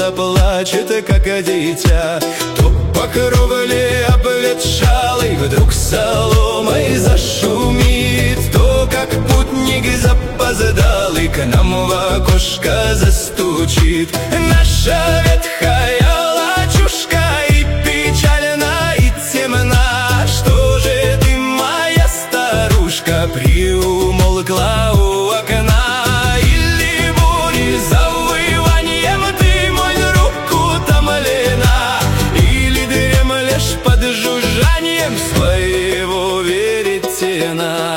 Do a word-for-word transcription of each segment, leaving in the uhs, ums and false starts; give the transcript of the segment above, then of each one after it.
заплачет, как дитя, то по кровле обветшалой вдруг соломой зашумит, то как путник запоздалый к нам в окошко застучит. Наша ветхая лачушка и печальна, и темна. Что же ты, моя старушка, приумолкла у окна? Или бури завыванием ты, мой друг, утомлена? Или дремлешь под жужжанием своего веретена?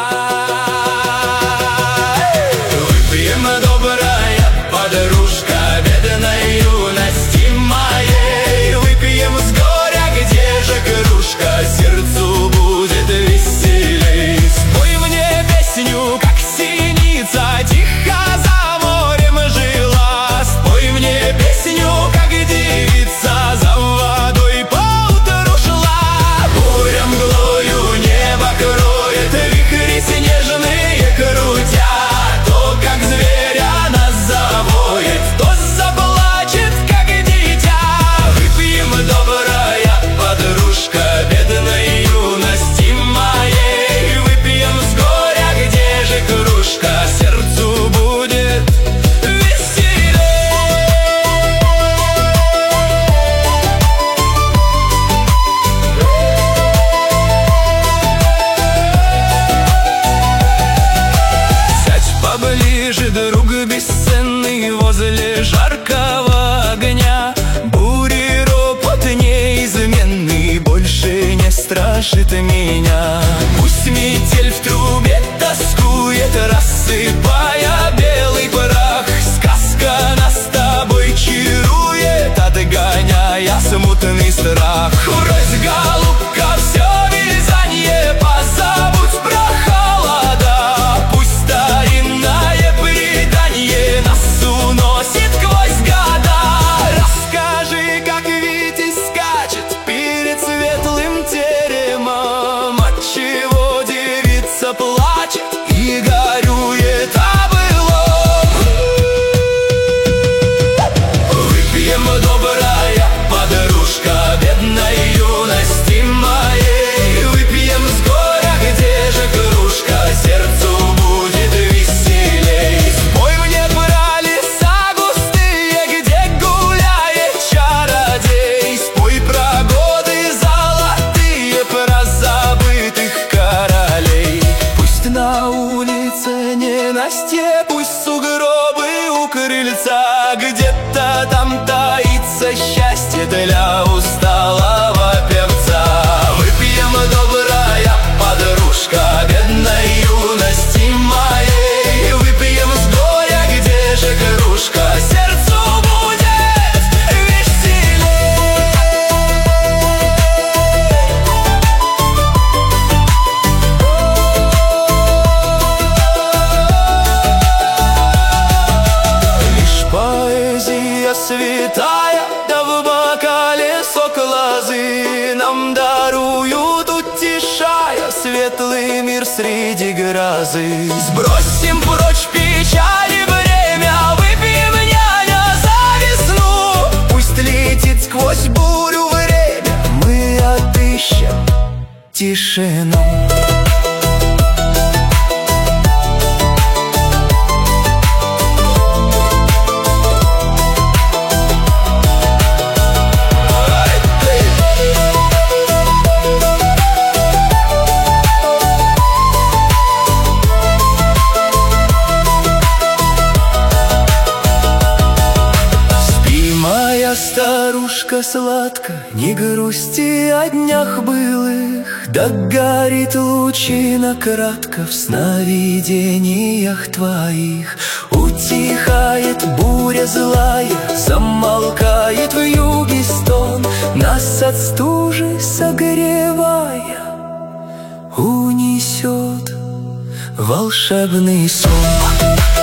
Выпьем, добрая подружка, бедной юности моей, выпьем с горя, где же кружка, сердцу будет веселей. Спой мне песню, как синица тихо за морем жила, спой мне песню, как девица за водой поутру шла. Буря мглою небо кроет, вихри снежные крутят, то как зверя нас завоет, то заплачет, как дитя. Выпьем, добрая подружка, бедной юности моей, выпьем с горя, где же кружка, сердцу будет веселей. Сядь поближе, друг бесценный, возле жаркого огня. Бури ропот неизменный больше не страшит меня. Пусть метель в трубе тоскует, рассыпая белый прах, сказка нас с тобой чарует, отгоняя смутный страх. Брось, голубка, все вязанье, позабудь про холода. Пусть старинное преданье нас уносит сквозь года. Расскажи, как Витязь скачет перед светлым теремом, отчего девица плачет и горюет о былом. Выпьем, добрая подружка, бедной юности моей, выпьем с горя, где же кружка, сердцу будет веселей. Спой мне про леса густые, где гуляет чародей, спой про годы золотые, про забытых королей. Пусть на улице ненастье, пусть сугробы у крыльца, где-то там таится счастье для усталого певца. Выпьем, добрая подружка, бедной юности моей, выпьем с горя, где же кружка, сердцу будет веселей. Лишь поэзия святая, да в бокале сок лозы, нам даруют, утешая светлый мир среди грозы. Сбросим прочь печали бремя, выпьем, няня, за весну. Пусть летит сквозь бурю время, мы отыщем тишину. Старушка сладко, не грусти о днях былых, да горит лучина кратко в сновидениях твоих. Утихает буря злая, замолкает в юге стон, нас от стужи согревая унесет волшебный сон.